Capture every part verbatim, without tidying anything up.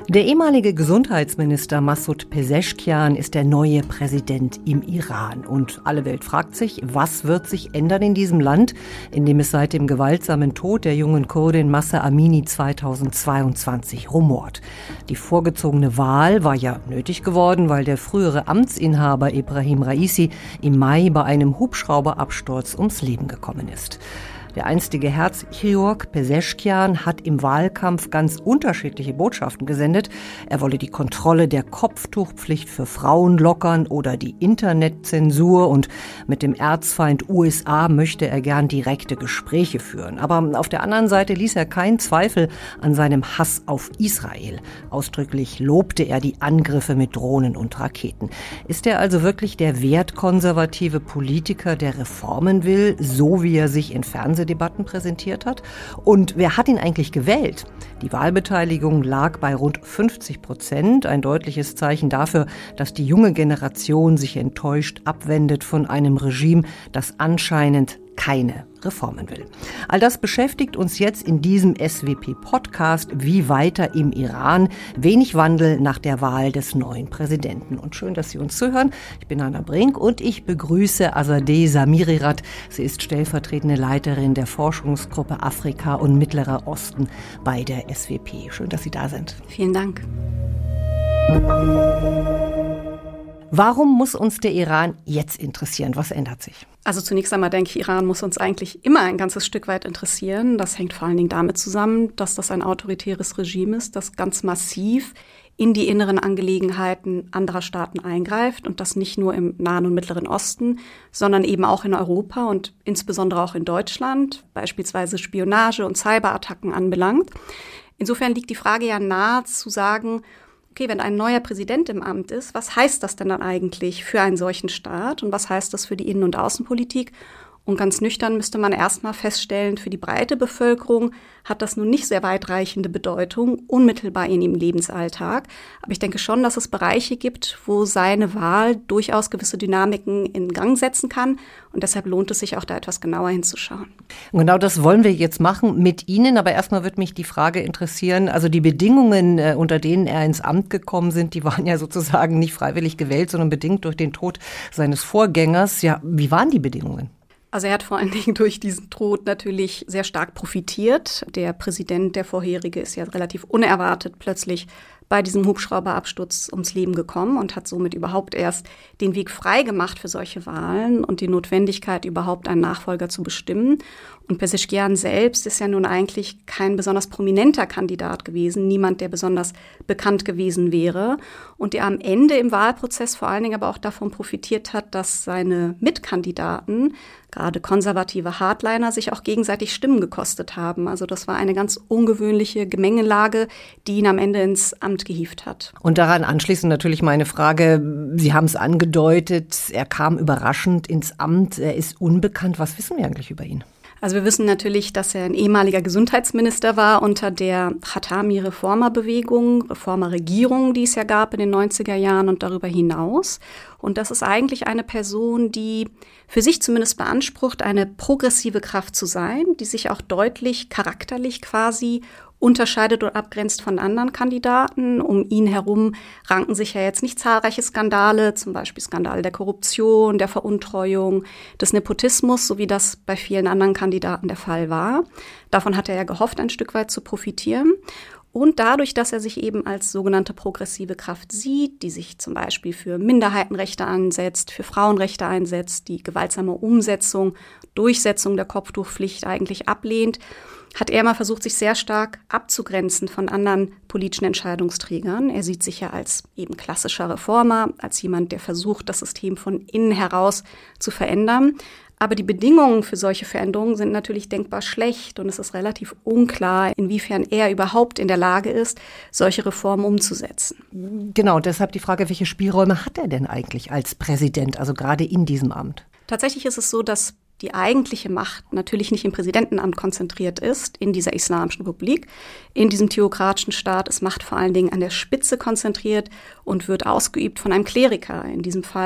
Der ehemalige Gesundheitsminister Masoud Pezeshkian ist der neue Präsident im Iran. Und alle Welt fragt sich, was wird sich ändern in diesem Land, in dem es seit dem gewaltsamen Tod der jungen Kurdin Mahsa Amini zweitausendzweiundzwanzig rumort. Die vorgezogene Wahl war ja nötig geworden, weil der frühere Amtsinhaber Ebrahim Raisi im Mai bei einem Hubschrauberabsturz ums Leben gekommen ist. Der einstige Herzchirurg Pezeshkian hat im Wahlkampf ganz unterschiedliche Botschaften gesendet. Er wolle die Kontrolle der Kopftuchpflicht für Frauen lockern oder die Internetzensur, und mit dem Erzfeind U S A möchte er gern direkte Gespräche führen. Aber auf der anderen Seite ließ er keinen Zweifel an seinem Hass auf Israel. Ausdrücklich lobte er die Angriffe mit Drohnen und Raketen. Ist er also wirklich der wertkonservative Politiker, der Reformen will, so wie er sich in Fernsehdebatten präsentiert hat? Und wer hat ihn eigentlich gewählt? Die Wahlbeteiligung lag bei rund fünfzig Prozent, ein deutliches Zeichen dafür, dass die junge Generation sich enttäuscht abwendet von einem Regime, das anscheinend keine Reformen will. All das beschäftigt uns jetzt in diesem S W P-Podcast, wie weiter im Iran. Wenig Wandel nach der Wahl des neuen Präsidenten. Und schön, dass Sie uns zuhören. Ich bin Anna Brink und ich begrüße Azadeh Zamirirat. Sie ist stellvertretende Leiterin der Forschungsgruppe Afrika und Mittlerer Osten bei der S W P. Schön, dass Sie da sind. Vielen Dank. Warum muss uns der Iran jetzt interessieren? Was ändert sich? Also zunächst einmal denke ich, Iran muss uns eigentlich immer ein ganzes Stück weit interessieren. Das hängt vor allen Dingen damit zusammen, dass das ein autoritäres Regime ist, das ganz massiv in die inneren Angelegenheiten anderer Staaten eingreift, und das nicht nur im Nahen und Mittleren Osten, sondern eben auch in Europa und insbesondere auch in Deutschland, beispielsweise Spionage und Cyberattacken anbelangt. Insofern liegt die Frage ja nahe zu sagen, okay, wenn ein neuer Präsident im Amt ist, was heißt das denn dann eigentlich für einen solchen Staat und was heißt das für die Innen- und Außenpolitik? Und ganz nüchtern müsste man erstmal feststellen, für die breite Bevölkerung hat das nun nicht sehr weitreichende Bedeutung, unmittelbar in ihrem Lebensalltag. Aber ich denke schon, dass es Bereiche gibt, wo seine Wahl durchaus gewisse Dynamiken in Gang setzen kann. Und deshalb lohnt es sich auch, da etwas genauer hinzuschauen. Und genau das wollen wir jetzt machen mit Ihnen. Aber erstmal wird mich die Frage interessieren, also die Bedingungen, unter denen er ins Amt gekommen sind, die waren ja sozusagen nicht freiwillig gewählt, sondern bedingt durch den Tod seines Vorgängers. Ja, wie waren die Bedingungen? Also er hat vor allen Dingen durch diesen Tod natürlich sehr stark profitiert. Der Präsident, der vorherige, ist ja relativ unerwartet plötzlich bei diesem Hubschrauberabsturz ums Leben gekommen und hat somit überhaupt erst den Weg frei gemacht für solche Wahlen und die Notwendigkeit, überhaupt einen Nachfolger zu bestimmen. Und Pezeshkian selbst ist ja nun eigentlich kein besonders prominenter Kandidat gewesen, niemand, der besonders bekannt gewesen wäre und der am Ende im Wahlprozess vor allen Dingen aber auch davon profitiert hat, dass seine Mitkandidaten, gerade konservative Hardliner, sich auch gegenseitig Stimmen gekostet haben. Also das war eine ganz ungewöhnliche Gemengelage, die ihn am Ende ins Amt gehievt hat. Und daran anschließend natürlich meine Frage, Sie haben es angedeutet, er kam überraschend ins Amt, er ist unbekannt. Was wissen wir eigentlich über ihn? Also wir wissen natürlich, dass er ein ehemaliger Gesundheitsminister war unter der Khatami-Reformerbewegung, Reformerregierung, die es ja gab in den neunziger Jahren und darüber hinaus. Und das ist eigentlich eine Person, die für sich zumindest beansprucht, eine progressive Kraft zu sein, die sich auch deutlich charakterlich quasi unterscheidet und abgrenzt von anderen Kandidaten. Um ihn herum ranken sich ja jetzt nicht zahlreiche Skandale, zum Beispiel Skandale der Korruption, der Veruntreuung, des Nepotismus, so wie das bei vielen anderen Kandidaten der Fall war. Davon hat er ja gehofft, ein Stück weit zu profitieren. Und dadurch, dass er sich eben als sogenannte progressive Kraft sieht, die sich zum Beispiel für Minderheitenrechte einsetzt, für Frauenrechte einsetzt, die gewaltsame Umsetzung, Durchsetzung der Kopftuchpflicht eigentlich ablehnt, hat er mal versucht, sich sehr stark abzugrenzen von anderen politischen Entscheidungsträgern. Er sieht sich ja als eben klassischer Reformer, als jemand, der versucht, das System von innen heraus zu verändern. Aber die Bedingungen für solche Veränderungen sind natürlich denkbar schlecht und es ist relativ unklar, inwiefern er überhaupt in der Lage ist, solche Reformen umzusetzen. Genau, deshalb die Frage, welche Spielräume hat er denn eigentlich als Präsident, also gerade in diesem Amt? Tatsächlich ist es so, dass die eigentliche Macht natürlich nicht im Präsidentenamt konzentriert ist, in dieser Islamischen Republik. In diesem theokratischen Staat ist Macht vor allen Dingen an der Spitze konzentriert und wird ausgeübt von einem Kleriker, in diesem Fall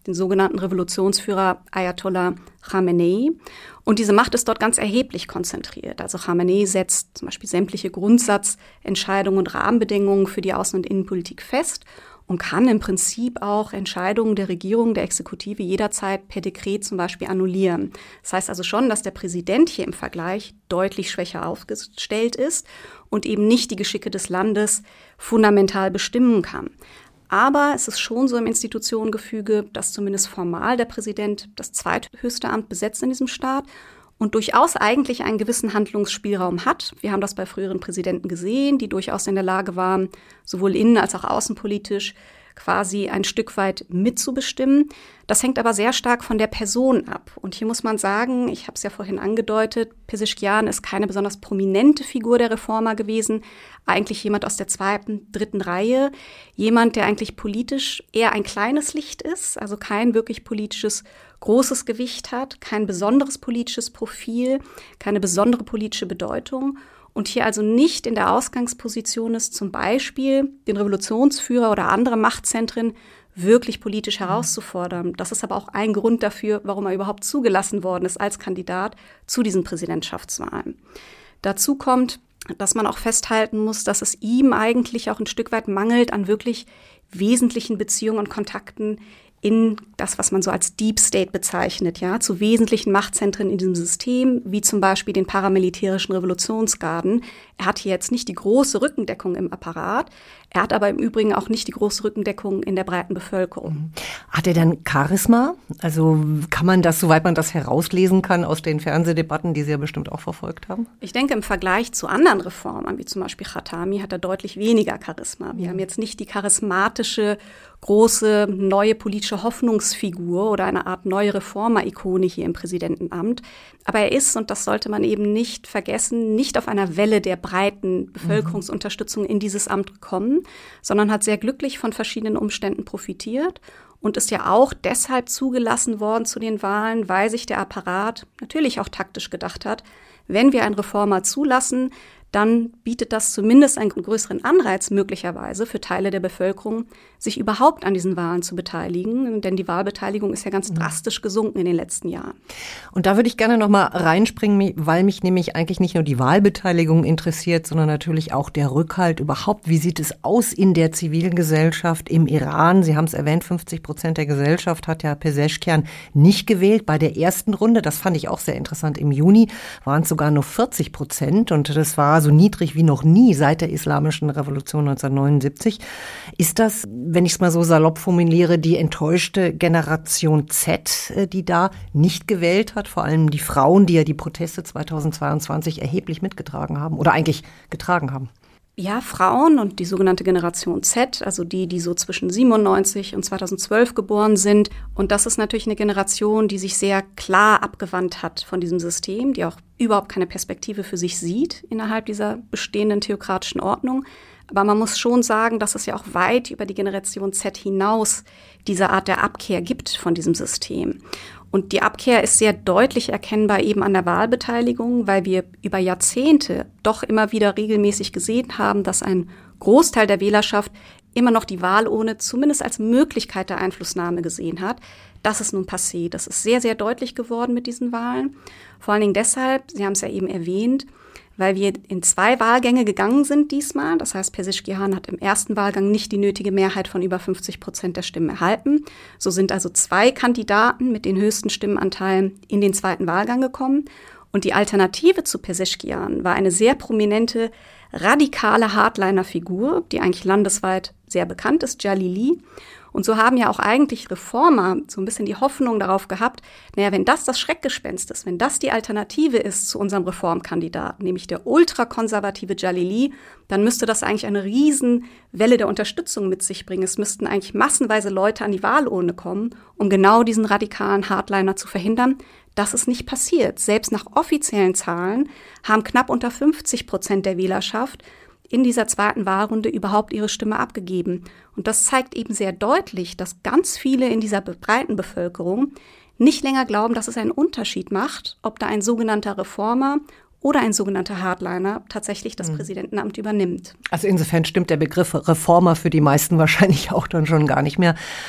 den sogenannten Revolutionsführer Ayatollah Khamenei. Und diese Macht ist dort ganz erheblich konzentriert. Also Khamenei setzt zum Beispiel sämtliche Grundsatzentscheidungen und Rahmenbedingungen für die Außen- und Innenpolitik fest und kann im Prinzip auch Entscheidungen der Regierung, der Exekutive jederzeit per Dekret zum Beispiel annullieren. Das heißt also schon, dass der Präsident hier im Vergleich deutlich schwächer aufgestellt ist und eben nicht die Geschicke des Landes fundamental bestimmen kann. Aber es ist schon so im Institutionengefüge, dass zumindest formal der Präsident das zweithöchste Amt besetzt in diesem Staat und durchaus eigentlich einen gewissen Handlungsspielraum hat. Wir haben das bei früheren Präsidenten gesehen, die durchaus in der Lage waren, sowohl innen- als auch außenpolitisch quasi ein Stück weit mitzubestimmen. Das hängt aber sehr stark von der Person ab. Und hier muss man sagen, ich habe es ja vorhin angedeutet, Pezeshkian ist keine besonders prominente Figur der Reformer gewesen. Eigentlich jemand aus der zweiten, dritten Reihe. Jemand, der eigentlich politisch eher ein kleines Licht ist, also kein wirklich politisches großes Gewicht hat, kein besonderes politisches Profil, keine besondere politische Bedeutung. Und hier also nicht in der Ausgangsposition ist, zum Beispiel den Revolutionsführer oder andere Machtzentren wirklich politisch herauszufordern. Das ist aber auch ein Grund dafür, warum er überhaupt zugelassen worden ist als Kandidat zu diesen Präsidentschaftswahlen. Dazu kommt, dass man auch festhalten muss, dass es ihm eigentlich auch ein Stück weit mangelt an wirklich wesentlichen Beziehungen und Kontakten in das, was man so als Deep State bezeichnet, ja, zu wesentlichen Machtzentren in diesem System, wie zum Beispiel den paramilitärischen Revolutionsgarden. Er hat hier jetzt nicht die große Rückendeckung im Apparat, er hat aber im Übrigen auch nicht die große Rückendeckung in der breiten Bevölkerung. Hat er dann Charisma? Also kann man das, soweit man das herauslesen kann, aus den Fernsehdebatten, die Sie ja bestimmt auch verfolgt haben? Ich denke, im Vergleich zu anderen Reformern, wie zum Beispiel Khatami, hat er deutlich weniger Charisma. Wir haben jetzt nicht die charismatische, große, neue politische Hoffnungsfigur oder eine Art neue Reformer-Ikone hier im Präsidentenamt. Aber er ist, und das sollte man eben nicht vergessen, nicht auf einer Welle der breiten Bevölkerungsunterstützung in dieses Amt gekommen, sondern hat sehr glücklich von verschiedenen Umständen profitiert und ist ja auch deshalb zugelassen worden zu den Wahlen, weil sich der Apparat natürlich auch taktisch gedacht hat, wenn wir einen Reformer zulassen, dann bietet das zumindest einen größeren Anreiz möglicherweise für Teile der Bevölkerung, sich überhaupt an diesen Wahlen zu beteiligen. Denn die Wahlbeteiligung ist ja ganz drastisch gesunken in den letzten Jahren. Und da würde ich gerne noch mal reinspringen, weil mich nämlich eigentlich nicht nur die Wahlbeteiligung interessiert, sondern natürlich auch der Rückhalt überhaupt. Wie sieht es aus in der Zivilgesellschaft im Iran? Sie haben es erwähnt, fünfzig Prozent der Gesellschaft hat ja Pezeshkian nicht gewählt bei der ersten Runde. Das fand ich auch sehr interessant. Im Juni waren es sogar nur vierzig Prozent und das war so niedrig wie noch nie seit der Islamischen Revolution neunzehnhundertneunundsiebzig. Ist das, wenn ich es mal so salopp formuliere, die enttäuschte Generation Z, die da nicht gewählt hat? Vor allem die Frauen, die ja die Proteste zweitausendzweiundzwanzig erheblich mitgetragen haben oder eigentlich getragen haben. Ja, Frauen und die sogenannte Generation Z, also die, die so zwischen siebenundneunzig und zweitausendzwölf geboren sind. Und das ist natürlich eine Generation, die sich sehr klar abgewandt hat von diesem System, die auch überhaupt keine Perspektive für sich sieht innerhalb dieser bestehenden theokratischen Ordnung. Aber man muss schon sagen, dass es ja auch weit über die Generation Z hinaus diese Art der Abkehr gibt von diesem System. Und die Abkehr ist sehr deutlich erkennbar eben an der Wahlbeteiligung, weil wir über Jahrzehnte doch immer wieder regelmäßig gesehen haben, dass ein Großteil der Wählerschaft immer noch die Wahlurne zumindest als Möglichkeit der Einflussnahme gesehen hat. Das ist nun passé. Das ist sehr, sehr deutlich geworden mit diesen Wahlen. Vor allen Dingen deshalb, Sie haben es ja eben erwähnt, weil wir in zwei Wahlgänge gegangen sind diesmal. Das heißt, Pezeshkian hat im ersten Wahlgang nicht die nötige Mehrheit von über fünfzig Prozent der Stimmen erhalten. So sind also zwei Kandidaten mit den höchsten Stimmenanteilen in den zweiten Wahlgang gekommen. Und die Alternative zu Pezeshkian war eine sehr prominente, radikale Hardliner-Figur, die eigentlich landesweit sehr bekannt ist, Jalili. Und so haben ja auch eigentlich Reformer so ein bisschen die Hoffnung darauf gehabt, naja, wenn das das Schreckgespenst ist, wenn das die Alternative ist zu unserem Reformkandidaten, nämlich der ultrakonservative Jalili, dann müsste das eigentlich eine Riesenwelle der Unterstützung mit sich bringen. Es müssten eigentlich massenweise Leute an die Wahlurne kommen, um genau diesen radikalen Hardliner zu verhindern. Das ist nicht passiert. Selbst nach offiziellen Zahlen haben knapp unter fünfzig Prozent der Wählerschaft in dieser zweiten Wahlrunde überhaupt ihre Stimme abgegeben. Und das zeigt eben sehr deutlich, dass ganz viele in dieser breiten Bevölkerung nicht länger glauben, dass es einen Unterschied macht, ob da ein sogenannter Reformer oder ein sogenannter Hardliner tatsächlich das mhm. Präsidentenamt übernimmt. Also insofern stimmt der Begriff Reformer für die meisten wahrscheinlich auch dann schon gar nicht mehr.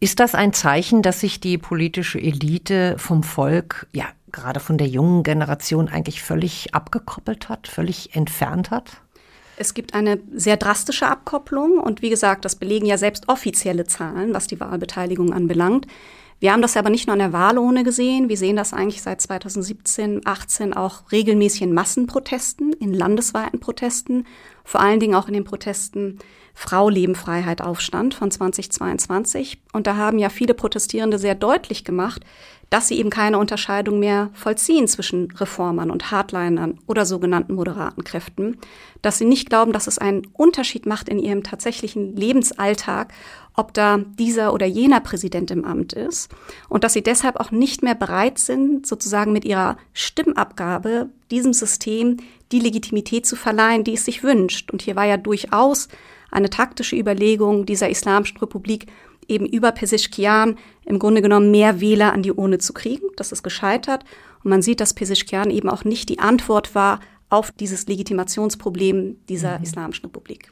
Ist das ein Zeichen, dass sich die politische Elite vom Volk, ja, gerade von der jungen Generation eigentlich völlig abgekoppelt hat, völlig entfernt hat? Es gibt eine sehr drastische Abkopplung und wie gesagt, das belegen ja selbst offizielle Zahlen, was die Wahlbeteiligung anbelangt. Wir haben das aber nicht nur an der Wahlurne gesehen, wir sehen das eigentlich seit zweitausendsiebzehn, achtzehn auch regelmäßig in Massenprotesten, in landesweiten Protesten, vor allen Dingen auch in den Protesten Frau, Leben, Freiheit, Aufstand von zweitausendzweiundzwanzig. Und da haben ja viele Protestierende sehr deutlich gemacht, dass sie eben keine Unterscheidung mehr vollziehen zwischen Reformern und Hardlinern oder sogenannten moderaten Kräften, dass sie nicht glauben, dass es einen Unterschied macht in ihrem tatsächlichen Lebensalltag, ob da dieser oder jener Präsident im Amt ist und dass sie deshalb auch nicht mehr bereit sind, sozusagen mit ihrer Stimmabgabe diesem System die Legitimität zu verleihen, die es sich wünscht. Und hier war ja durchaus eine taktische Überlegung dieser Islamischen Republik, eben über Pezeshkian im Grunde genommen mehr Wähler an die Urne zu kriegen. Das ist gescheitert. Und man sieht, dass Pezeshkian eben auch nicht die Antwort war auf dieses Legitimationsproblem dieser mhm. Islamischen Republik.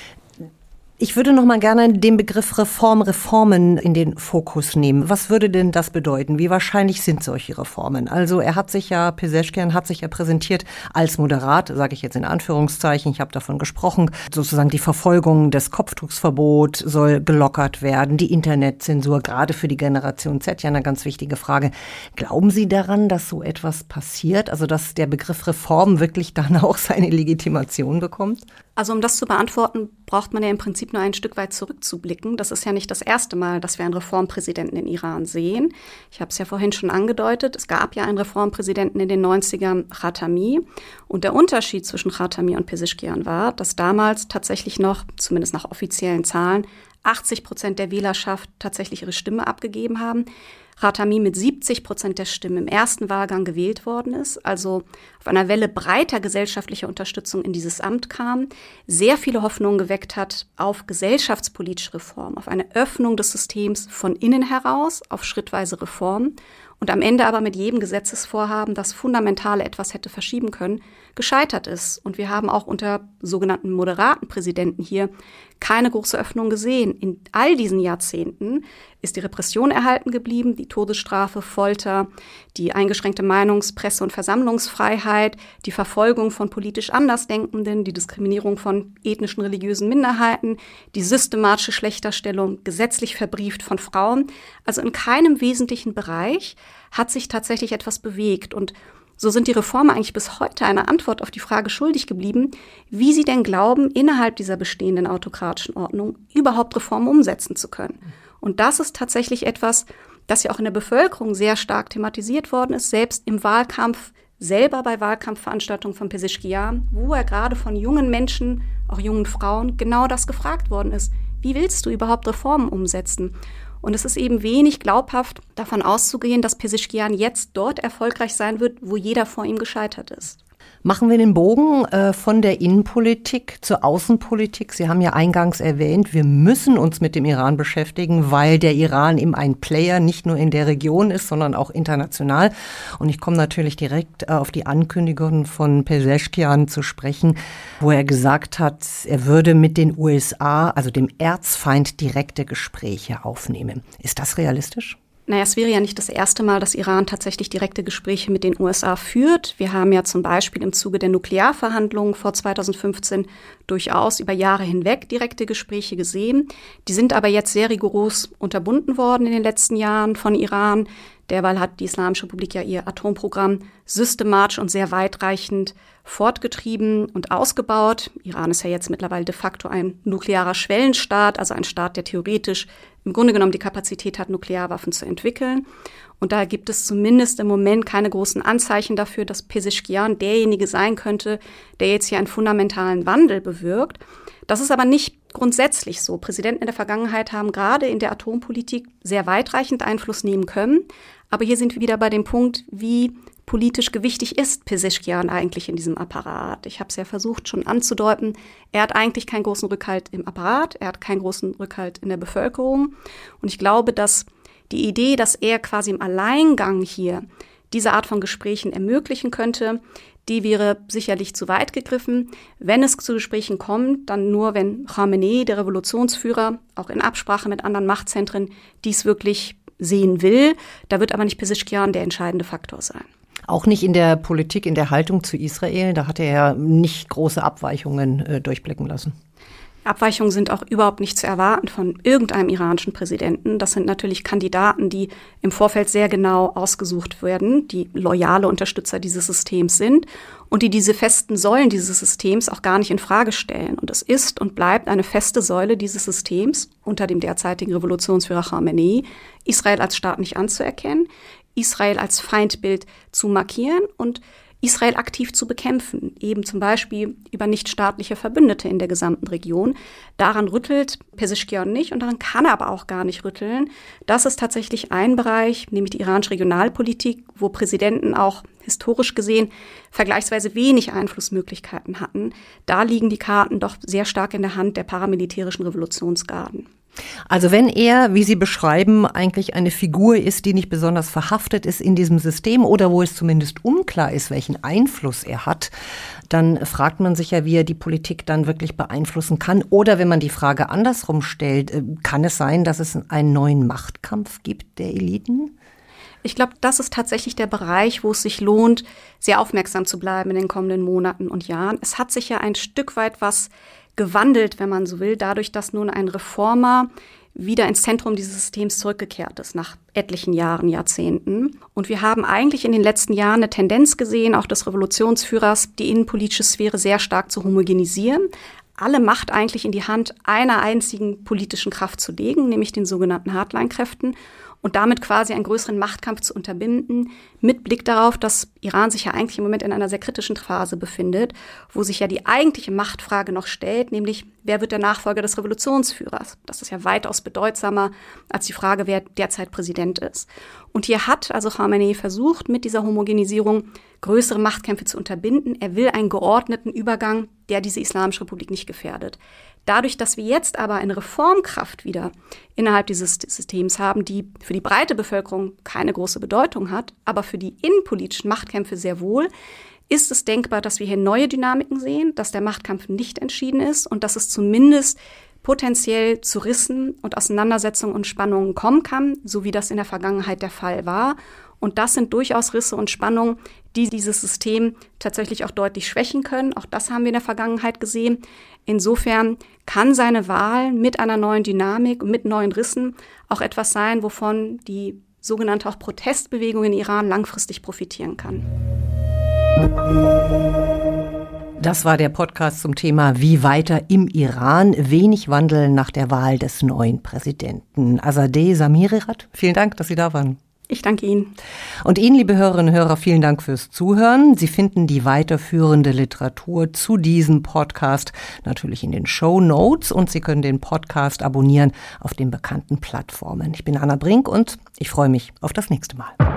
Ich würde noch mal gerne den Begriff Reform, Reformen in den Fokus nehmen. Was würde denn das bedeuten? Wie wahrscheinlich sind solche Reformen? Also er hat sich ja, Pezeshkian hat sich ja präsentiert als moderat, sage ich jetzt in Anführungszeichen, ich habe davon gesprochen, sozusagen die Verfolgung des Kopftuchsverbots soll gelockert werden, die Internetzensur, gerade für die Generation Z, ja eine ganz wichtige Frage. Glauben Sie daran, dass so etwas passiert, also dass der Begriff Reform wirklich dann auch seine Legitimation bekommt? Also um das zu beantworten, braucht man ja im Prinzip nur ein Stück weit zurückzublicken. Das ist ja nicht das erste Mal, dass wir einen Reformpräsidenten in Iran sehen. Ich habe es ja vorhin schon angedeutet, es gab ja einen Reformpräsidenten in den neunzigern, Khatami. Und der Unterschied zwischen Khatami und Pezeshkian war, dass damals tatsächlich noch, zumindest nach offiziellen Zahlen, achtzig Prozent der Wählerschaft tatsächlich ihre Stimme abgegeben haben. Khatami mit siebzig Prozent der Stimmen im ersten Wahlgang gewählt worden ist, also auf einer Welle breiter gesellschaftlicher Unterstützung in dieses Amt kam, sehr viele Hoffnungen geweckt hat auf gesellschaftspolitische Reform, auf eine Öffnung des Systems von innen heraus, auf schrittweise Reformen und am Ende aber mit jedem Gesetzesvorhaben, das Fundamentale etwas hätte verschieben können, gescheitert ist. Und wir haben auch unter sogenannten moderaten Präsidenten hier keine große Öffnung gesehen. In all diesen Jahrzehnten ist die Repression erhalten geblieben, die Todesstrafe, Folter, die eingeschränkte Meinungs-, Presse- und Versammlungsfreiheit, die Verfolgung von politisch Andersdenkenden, die Diskriminierung von ethnischen, religiösen Minderheiten, die systematische Schlechterstellung, gesetzlich verbrieft von Frauen. Also in keinem wesentlichen Bereich hat sich tatsächlich etwas bewegt. Und so sind die Reformer eigentlich bis heute eine Antwort auf die Frage schuldig geblieben, wie sie denn glauben, innerhalb dieser bestehenden autokratischen Ordnung überhaupt Reformen umsetzen zu können. Und das ist tatsächlich etwas, das ja auch in der Bevölkerung sehr stark thematisiert worden ist, selbst im Wahlkampf, selber bei Wahlkampfveranstaltungen von Pezeshkian, wo er gerade von jungen Menschen, auch jungen Frauen, genau das gefragt worden ist. Wie willst du überhaupt Reformen umsetzen? Und es ist eben wenig glaubhaft, davon auszugehen, dass Pezeshkian jetzt dort erfolgreich sein wird, wo jeder vor ihm gescheitert ist. Machen wir den Bogen äh, von der Innenpolitik zur Außenpolitik. Sie haben ja eingangs erwähnt, wir müssen uns mit dem Iran beschäftigen, weil der Iran eben ein Player nicht nur in der Region ist, sondern auch international. Und ich komme natürlich direkt äh, auf die Ankündigung von Pezeshkian zu sprechen, wo er gesagt hat, er würde mit den U S A, also dem Erzfeind, direkte Gespräche aufnehmen. Ist das realistisch? Naja, es wäre ja nicht das erste Mal, dass Iran tatsächlich direkte Gespräche mit den U S A führt. Wir haben ja zum Beispiel im Zuge der Nuklearverhandlungen vor zweitausendfünfzehn durchaus über Jahre hinweg direkte Gespräche gesehen. Die sind aber jetzt sehr rigoros unterbunden worden in den letzten Jahren von Iran. Derweil hat die Islamische Republik ja ihr Atomprogramm systematisch und sehr weitreichend fortgetrieben und ausgebaut. Iran ist ja jetzt mittlerweile de facto ein nuklearer Schwellenstaat, also ein Staat, der theoretisch im Grunde genommen die Kapazität hat, Nuklearwaffen zu entwickeln. Und da gibt es zumindest im Moment keine großen Anzeichen dafür, dass Pezeshkian derjenige sein könnte, der jetzt hier einen fundamentalen Wandel bewirkt. Das ist aber nicht grundsätzlich so. Präsidenten in der Vergangenheit haben gerade in der Atompolitik sehr weitreichend Einfluss nehmen können. Aber hier sind wir wieder bei dem Punkt, wie politisch gewichtig ist Pezeshkian eigentlich in diesem Apparat. Ich habe es ja versucht schon anzudeuten, er hat eigentlich keinen großen Rückhalt im Apparat, er hat keinen großen Rückhalt in der Bevölkerung. Und ich glaube, dass die Idee, dass er quasi im Alleingang hier diese Art von Gesprächen ermöglichen könnte, die wäre sicherlich zu weit gegriffen. Wenn es zu Gesprächen kommt, dann nur, wenn Khamenei, der Revolutionsführer, auch in Absprache mit anderen Machtzentren, dies wirklich sehen will. Da wird aber nicht Pezeschkian der entscheidende Faktor sein. Auch nicht in der Politik, in der Haltung zu Israel. Da hat er ja nicht große Abweichungen äh, durchblicken lassen. Abweichungen sind auch überhaupt nicht zu erwarten von irgendeinem iranischen Präsidenten. Das sind natürlich Kandidaten, die im Vorfeld sehr genau ausgesucht werden, die loyale Unterstützer dieses Systems sind und die diese festen Säulen dieses Systems auch gar nicht in Frage stellen. Und es ist und bleibt eine feste Säule dieses Systems unter dem derzeitigen Revolutionsführer Khamenei, Israel als Staat nicht anzuerkennen, Israel als Feindbild zu markieren und Israel aktiv zu bekämpfen, eben zum Beispiel über nichtstaatliche Verbündete in der gesamten Region. Daran rüttelt Pezeschkian nicht und daran kann er aber auch gar nicht rütteln. Das ist tatsächlich ein Bereich, nämlich die iranische Regionalpolitik, wo Präsidenten auch historisch gesehen vergleichsweise wenig Einflussmöglichkeiten hatten. Da liegen die Karten doch sehr stark in der Hand der paramilitärischen Revolutionsgarden. Also wenn er, wie Sie beschreiben, eigentlich eine Figur ist, die nicht besonders verhaftet ist in diesem System oder wo es zumindest unklar ist, welchen Einfluss er hat, dann fragt man sich ja, wie er die Politik dann wirklich beeinflussen kann. Oder wenn man die Frage andersrum stellt, kann es sein, dass es einen neuen Machtkampf gibt der Eliten? Ich glaube, das ist tatsächlich der Bereich, wo es sich lohnt, sehr aufmerksam zu bleiben in den kommenden Monaten und Jahren. Es hat sich ja ein Stück weit was gewandelt, wenn man so will, dadurch, dass nun ein Reformer wieder ins Zentrum dieses Systems zurückgekehrt ist, nach etlichen Jahren, Jahrzehnten. Und wir haben eigentlich in den letzten Jahren eine Tendenz gesehen, auch des Revolutionsführers, die innenpolitische Sphäre sehr stark zu homogenisieren, alle Macht eigentlich in die Hand einer einzigen politischen Kraft zu legen, nämlich den sogenannten Hardline-Kräften, und damit quasi einen größeren Machtkampf zu unterbinden, mit Blick darauf, dass Iran sich ja eigentlich im Moment in einer sehr kritischen Phase befindet, wo sich ja die eigentliche Machtfrage noch stellt, nämlich wer wird der Nachfolger des Revolutionsführers? Das ist ja weitaus bedeutsamer als die Frage, wer derzeit Präsident ist. Und hier hat also Khamenei versucht, mit dieser Homogenisierung größere Machtkämpfe zu unterbinden. Er will einen geordneten Übergang, der diese Islamische Republik nicht gefährdet. Dadurch, dass wir jetzt aber eine Reformkraft wieder innerhalb dieses Systems haben, die für die breite Bevölkerung keine große Bedeutung hat, aber für die innenpolitischen Machtkämpfe sehr wohl, ist es denkbar, dass wir hier neue Dynamiken sehen, dass der Machtkampf nicht entschieden ist und dass es zumindest potenziell zu Rissen und Auseinandersetzungen und Spannungen kommen kann, so wie das in der Vergangenheit der Fall war. Und das sind durchaus Risse und Spannungen, die dieses System tatsächlich auch deutlich schwächen können. Auch das haben wir in der Vergangenheit gesehen. Insofern kann seine Wahl mit einer neuen Dynamik und mit neuen Rissen auch etwas sein, wovon die sogenannte auch Protestbewegung in Iran langfristig profitieren kann. Das war der Podcast zum Thema Wie weiter im Iran? Wenig Wandel nach der Wahl des neuen Präsidenten. Azadeh Samirirat, vielen Dank, dass Sie da waren. Ich danke Ihnen. Und Ihnen, liebe Hörerinnen und Hörer, vielen Dank fürs Zuhören. Sie finden die weiterführende Literatur zu diesem Podcast natürlich in den Shownotes und Sie können den Podcast abonnieren auf den bekannten Plattformen. Ich bin Anna Brink und ich freue mich auf das nächste Mal.